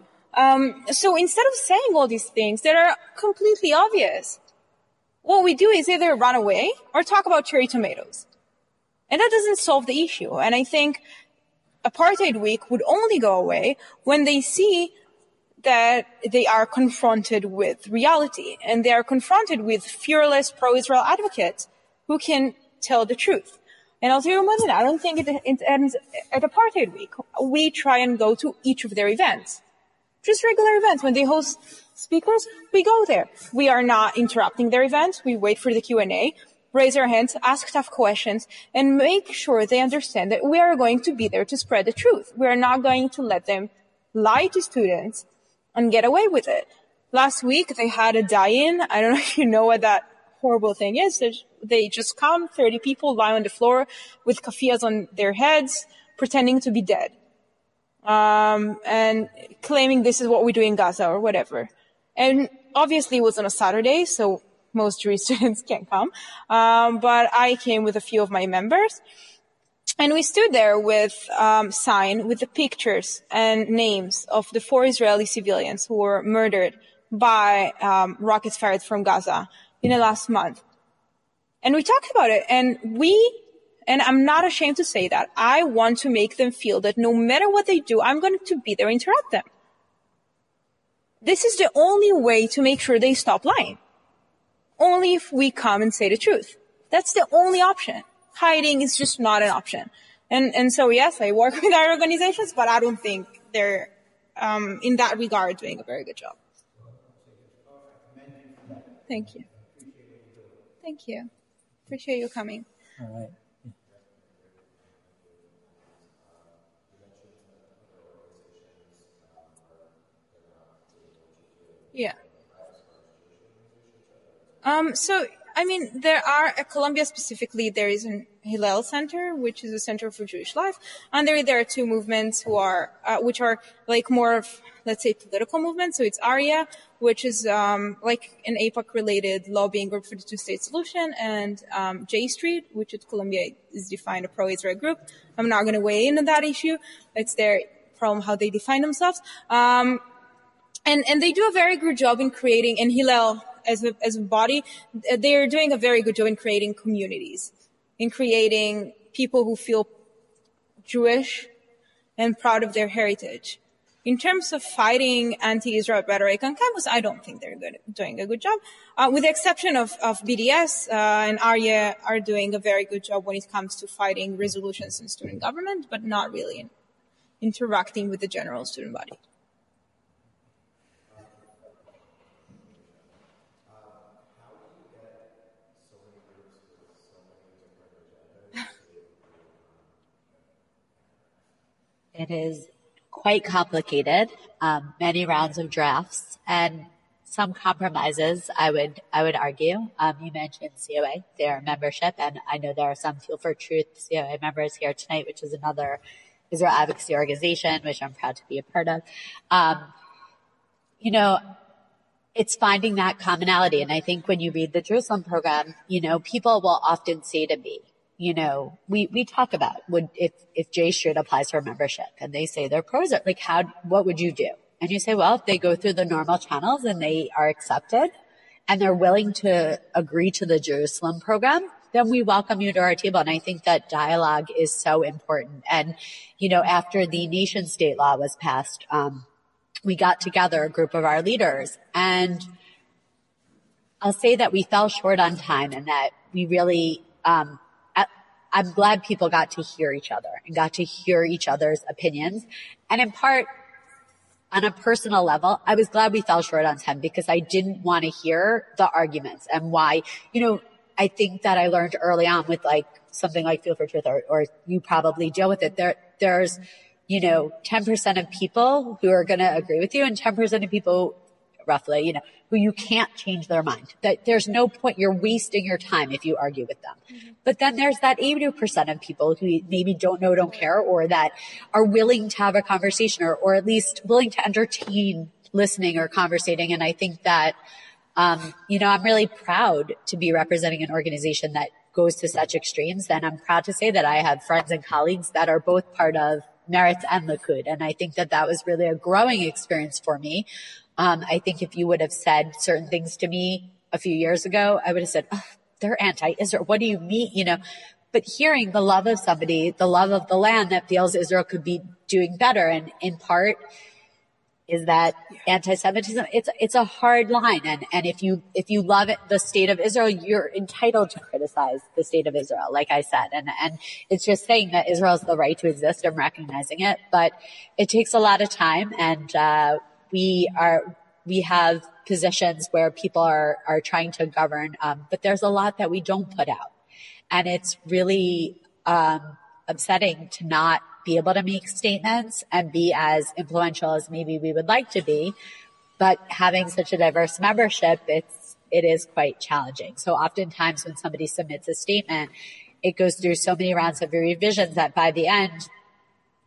So instead of saying all these things that are completely obvious, what we do is either run away or talk about cherry tomatoes. And that doesn't solve the issue. And I think Apartheid Week would only go away when they see that they are confronted with reality, and they are confronted with fearless pro-Israel advocates who can tell the truth. And I'll tell you more than that. I don't think it ends at Apartheid Week. We try and go to each of their events. Just regular events. When they host speakers, we go there. We are not interrupting their events. We wait for the Q&A, raise our hands, ask tough questions, and make sure they understand that we are going to be there to spread the truth. We are not going to let them lie to students and get away with it. Last week, they had a die-in. I don't know if you know what that horrible thing is. They just come, 30 people lie on the floor with kafiyas on their heads, pretending to be dead, and claiming this is what we do in Gaza or whatever. And obviously it was on a Saturday, so most Jewish students can't come. But I came with a few of my members, and we stood there with sign with the pictures and names of the 4 Israeli civilians who were murdered by rockets fired from Gaza in the last month. And we talked about it, and I'm not ashamed to say that, I want to make them feel that no matter what they do, I'm going to be there and interrupt them. This is the only way to make sure they stop lying. Only if we come and say the truth. That's the only option. Hiding is just not an option. And so yes, I work with our organizations, but I don't think they're, in that regard, doing a very good job. Thank you. Thank you. Appreciate you coming. All right. Yeah. So, I mean, there are, at Columbia specifically, there is an Hillel Center, which is a center for Jewish life. And there are 2 movements which are like more of, let's say, political movements. So it's ARIA, which is, like an AIPAC related lobbying group for the 2-state solution, and, J Street, which at Columbia is defined a pro-Israel group. I'm not going to weigh in on that issue. It's their problem how they define themselves. And they do a very good job in creating, and Hillel, as a body, they're doing a very good job in creating communities, in creating people who feel Jewish and proud of their heritage. In terms of fighting anti-Israel rhetoric on campus, I don't think they're doing a good job. With the exception of BDS and ARIA are doing a very good job when it comes to fighting resolutions in student government, but not really in interacting with the general student body. It is quite complicated, many rounds of drafts and some compromises, I would argue. You mentioned COA, their membership, and I know there are some Feel for Truth COA members here tonight, which is another Israel advocacy organization, which I'm proud to be a part of. It's finding that commonality. And I think when you read the Jerusalem program, people will often say to me, we talk about if J Street applies for membership and they say they're pros, like what would you do? And you say, well, if they go through the normal channels and they are accepted and they're willing to agree to the Jerusalem program, then we welcome you to our table. And I think that dialogue is so important. And, after the nation state law was passed, we got together a group of our leaders, and I'll say that we fell short on time and that we really, I'm glad people got to hear each other and got to hear each other's opinions. And in part, on a personal level, I was glad we fell short on time because I didn't want to hear the arguments and why, I think that I learned early on with like something like Feel for Truth or you probably deal with it. There's 10% of people who are going to agree with you and 10% of people roughly, who you can't change their mind. That there's no point. You're wasting your time if you argue with them. Mm-hmm. But then there's that 80% of people who maybe don't know, don't care, or that are willing to have a conversation or at least willing to entertain listening or conversating. And I think that, I'm really proud to be representing an organization that goes to such extremes. And I'm proud to say that I have friends and colleagues that are both part of Meretz and Likud. And I think that was really a growing experience for me. I think if you would have said certain things to me a few years ago, I would have said, oh, they're anti-Israel. What do you mean? But hearing the love of somebody, the love of the land that feels Israel could be doing better. And in part is that anti-Semitism. It's a hard line. And if you love it, the state of Israel, you're entitled to criticize the state of Israel, like I said. And it's just saying that Israel has the right to exist and recognizing it. But it takes a lot of time. And, we have positions where people are trying to govern, but there's a lot that we don't put out. And it's really, upsetting to not be able to make statements and be as influential as maybe we would like to be. But having such a diverse membership, it is quite challenging. So oftentimes when somebody submits a statement, it goes through so many rounds of revisions that by the end,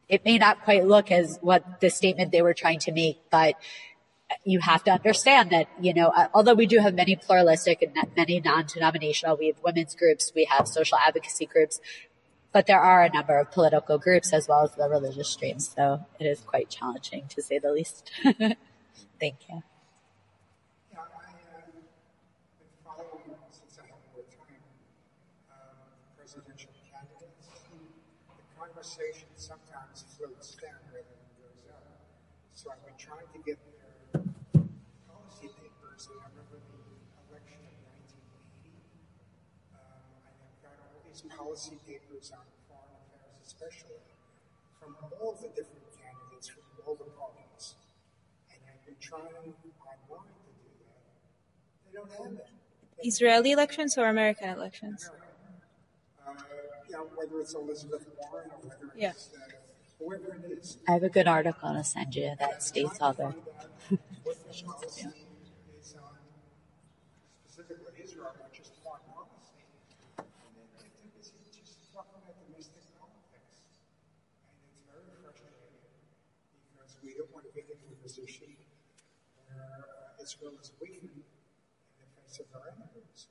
it may not quite look as what the statement they were trying to make, but you have to understand that, although we do have many pluralistic and many non-denominational, we have women's groups, we have social advocacy groups, but there are a number of political groups as well as the religious streams. So it is quite challenging, to say the least. Thank you. Yeah, I've been following, since I have more time, presidential candidates. The conversation sometimes floats down rather than goes up. So I've been trying to get their policy papers, and I remember the election of 1980. I have got all these policy papers on foreign affairs, especially from all the different candidates from all the parties. And I've been trying online to do that. They don't have it. Israeli elections or American elections? Whether it's Elizabeth Warren or whether it's whoever it is. I have a good article to send you that states all the... What the policy is on specifically Israel, not just foreign policy. And then I think it's just talking about domestic politics. And it's very frustrating because we don't want to get into a position where Israel is weakened in the face of our enemies.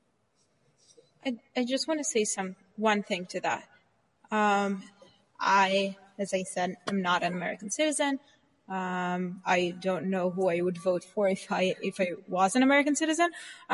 I just want to say one thing to that. I, as I said, am not an American citizen. I don't know who I would vote for if I was an American citizen.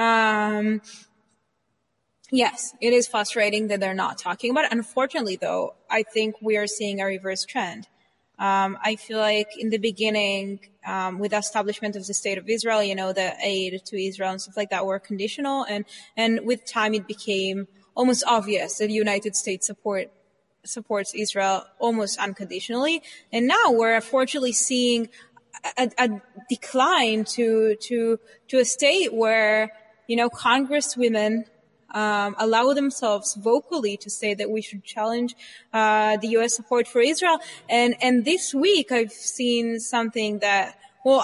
Yes, it is frustrating that they're not talking about it. Unfortunately, though, I think we are seeing a reverse trend. I feel like in the beginning, with the establishment of the state of Israel, the aid to Israel and stuff like that were conditional. And with time, it became almost obvious that the United States supports Israel almost unconditionally. And now we're unfortunately seeing a decline to a state where, congresswomen allow themselves vocally to say that we should challenge the U.S. support for Israel. And this week I've seen something that,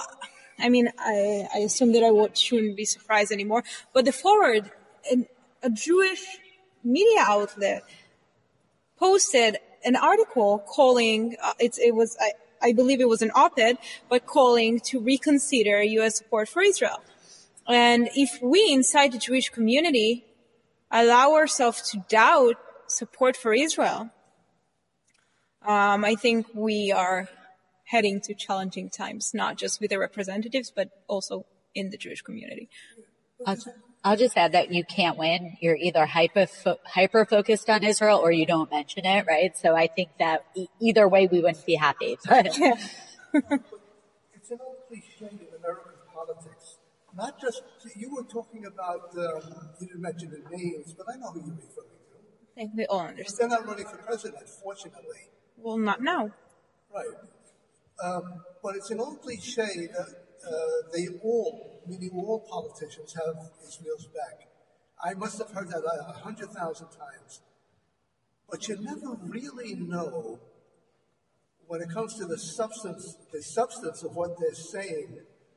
I assume that I shouldn't be surprised anymore, but the Forward, a Jewish media outlet, posted an article calling, I believe it was an op-ed, but calling to reconsider U.S. support for Israel. And if we inside the Jewish community allow ourselves to doubt support for Israel, I think we are heading to challenging times, not just with the representatives, but also in the Jewish community. I'll just add that you can't win. You're either hyper focused on Israel or you don't mention it, right? So I think that either way we wouldn't be happy. It's an old cliche in American politics. Not just, you were talking about, you didn't mention the names, but I know who you're referring to. I think we all understand. They're not running for president, fortunately. Well, not now. Right. But it's an old cliche that they all, meaning all politicians, have Israel's back. I must have heard that 100,000 times. But you never really know when it comes to the substance of what they're saying,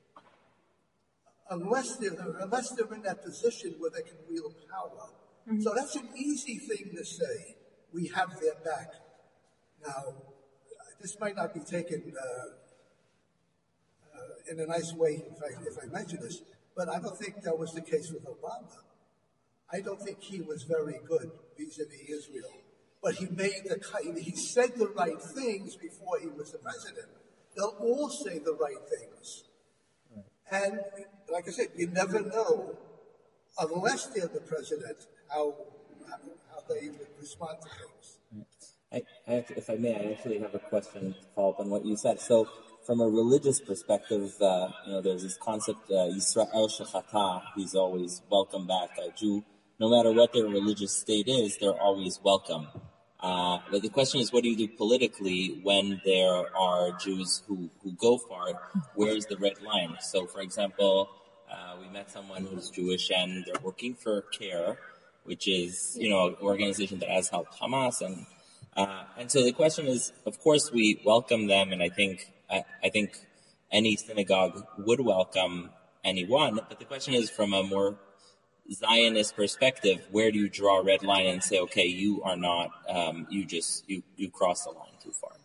unless they're in that position where they can wield power. Mm-hmm. So that's an easy thing to say. We have their back. Now, this might not be taken in a nice way if I mention this, but I don't think that was the case with Obama. I don't think he was very good vis-a-vis Israel. But he said the right things before he was the president. They'll all say the right things. Right. And like I said, you never know, unless they're the president, how they would respond to things. If I may, I actually have a question to follow up on what you said. So, from a religious perspective, there's this concept, Yisrael Shechata, he's always welcome back. A Jew, no matter what their religious state is, they're always welcome. But the question is, what do you do politically when there are Jews who go far? Where's the red line? So, for example, we met someone who's Jewish and they're working for CARE, which is, an organization that has helped Hamas. And so the question is, of course, we welcome them, and I think any synagogue would welcome anyone. But the question is, from a more Zionist perspective, where do you draw a red line and say, okay, you are not, you cross the line too far?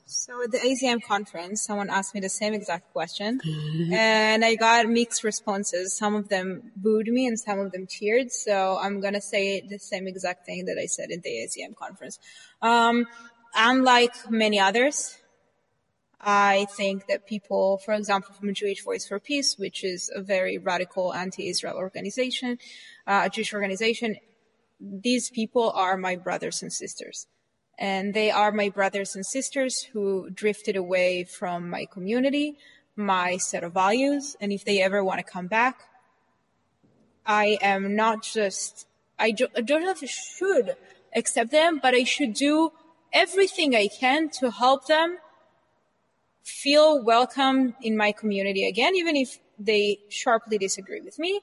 So at the ACM conference, someone asked me the same exact question, and I got mixed responses. Some of them booed me and some of them cheered, so I'm gonna say the same exact thing that I said at the ACM conference. Unlike many others, I think that people, for example, from Jewish Voice for Peace, which is a very radical anti-Israel organization, a Jewish organization, these people are my brothers and sisters. And they are my brothers and sisters who drifted away from my community, my set of values. And if they ever want to come back, I am not just, I don't know if I should accept them, but I should do everything I can to help them feel welcome in my community again, even if they sharply disagree with me.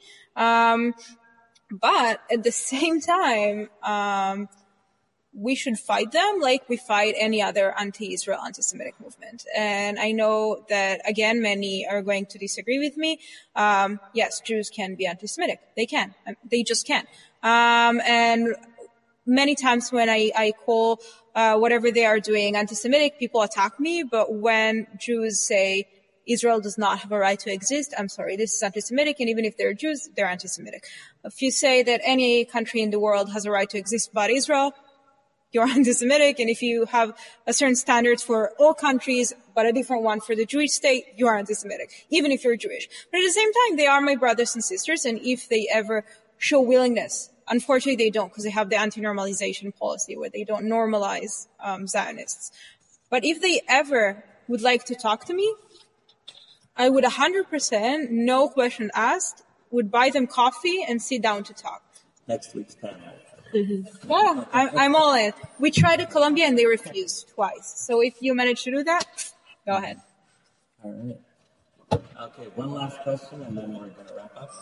But at the same time, we should fight them like we fight any other anti-Israel, anti-Semitic movement. And I know that, again, many are going to disagree with me. Yes, Jews can be anti-Semitic. They can. They just can. And many times when I call whatever they are doing anti-Semitic, people attack me. But when Jews say Israel does not have a right to exist, I'm sorry, this is anti-Semitic. And even if they're Jews, they're anti-Semitic. If you say that any country in the world has a right to exist but Israel, you're anti-Semitic. And if you have a certain standards for all countries, but a different one for the Jewish state, you are anti-Semitic, even if you're Jewish. But at the same time, they are my brothers and sisters. And if they ever show willingness, unfortunately they don't, because they have the anti-normalization policy where they don't normalize Zionists. But if they ever would like to talk to me, I would 100%, no question asked, would buy them coffee and sit down to talk. Next week's panel. Yeah, I'm all in. We tried at Columbia and they refused twice. So if you manage to do that, go ahead. All right. Okay, one last question and then we're going to wrap up.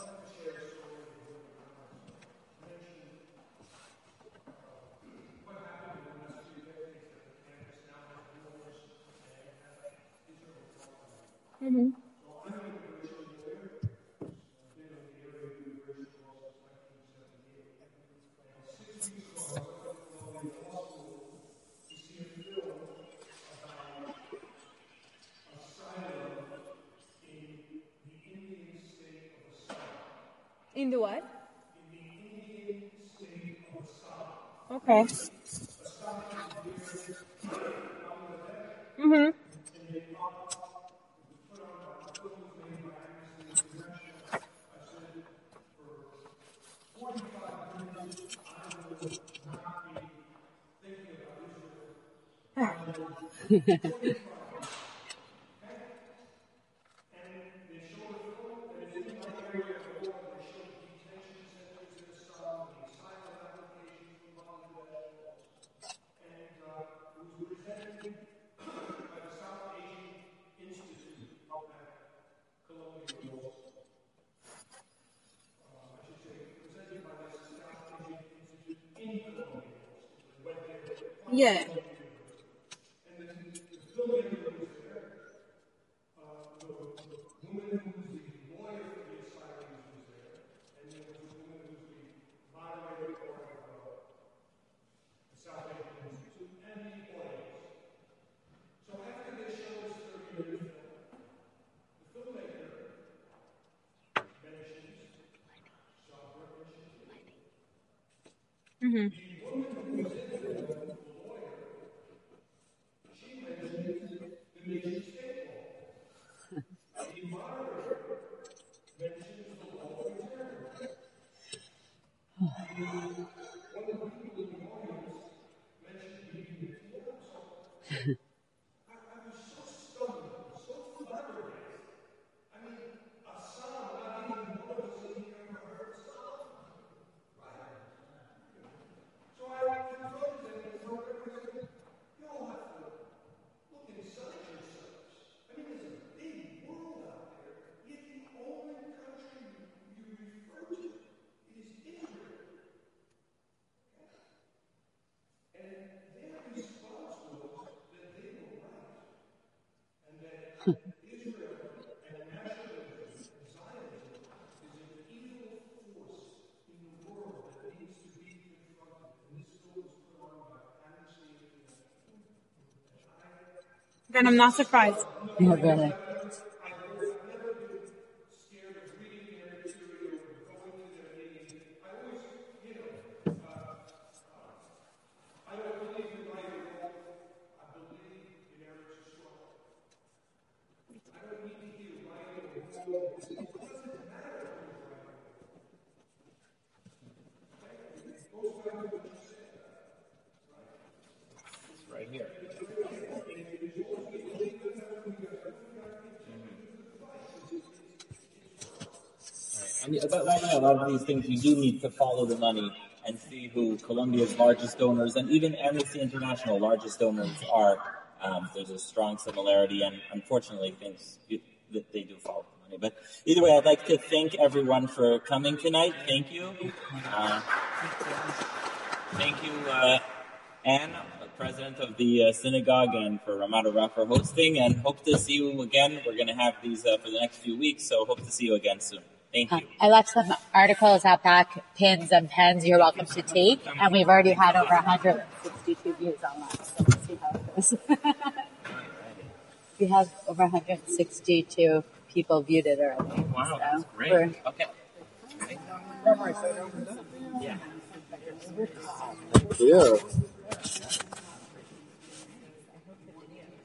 Mm-hmm. In the what? Okay. Mm-hmm. Yeah. Mm-hmm. then I'm not surprised. Yeah, really. Right here. But right now, a lot of these things, you do need to follow the money and see who Colombia's largest donors and even Amnesty International largest donors are. There's a strong similarity, and unfortunately, that they do follow the money. But either way, I'd like to thank everyone for coming tonight. Thank you. Thank you, Anne, president of the synagogue, and for Ramadara for hosting, and hope to see you again. We're going to have these for the next few weeks, so hope to see you again soon. Thank you. I left some articles out back, pins and pens you're welcome to take, and we've already had over 162 views on that, so we'll see how it goes. We have over 162 people viewed it already. Wow, so that's great. Okay. Yeah.